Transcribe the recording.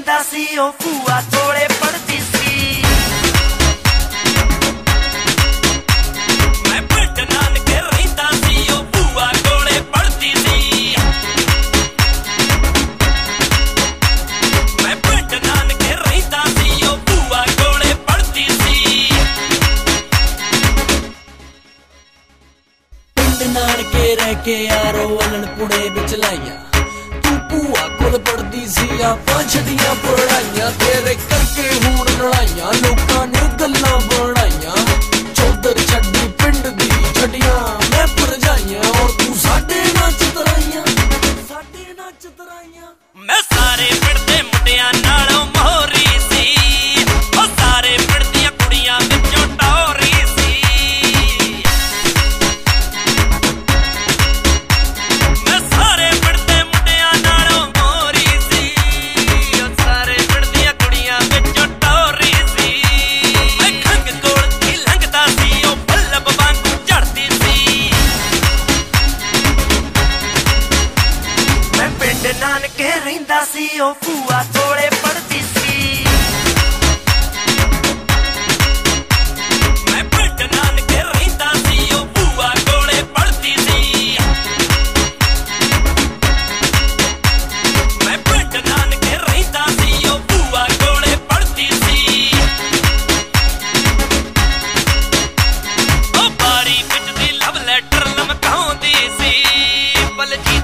रहिंदा सी ओ भूआ कोले पढ़दी सी। मैं पिंड नानके रहिंदा सी ओ भूआ कोले पढ़दी सी। मैं पिंड नानके रहिंदा सी ओ भूआ कोले पढ़दी सी। पिंड नानके रह के यारो वलन पुड़े विच लाइया भूआ कोल पढ़दी सी आपां छड़ियां पढ़ाइयां तेरे करके हुण लड़ाइयां लोकां ने गल्लां बनाइयां चौधर छड्डी पिंड दी छड़ियां मैं भरजाइयां और तू साडे नाच तराइयां मैं सारे पिंड दे मुंडियां नालों मोहरी सी ओ सारे पिंड दियां कुड़ियां विचों टौरी सी। मैं सारे पिंड दे मुंडियां नालों मोहरी सी ओ सारे पिंड दियां कुड़ियां विचों टौरी सी। मैं खंग कोल दी लंघदा सी ओ बल्लभ वांगू झड़दी सी। मैं पिंड नानके रहिंदा सी ओ भूआ कोले पढ़दी सी। मैं पिंड नानके रहिंदा सी ओ भूआ कोले पढ़दी सी। मैं पिंड नानके रहिंदा सी ओ भूआ कोले पढ़दी सी। ओ बारी विच दी लव लैटर लमकाउंदी सी बलजीत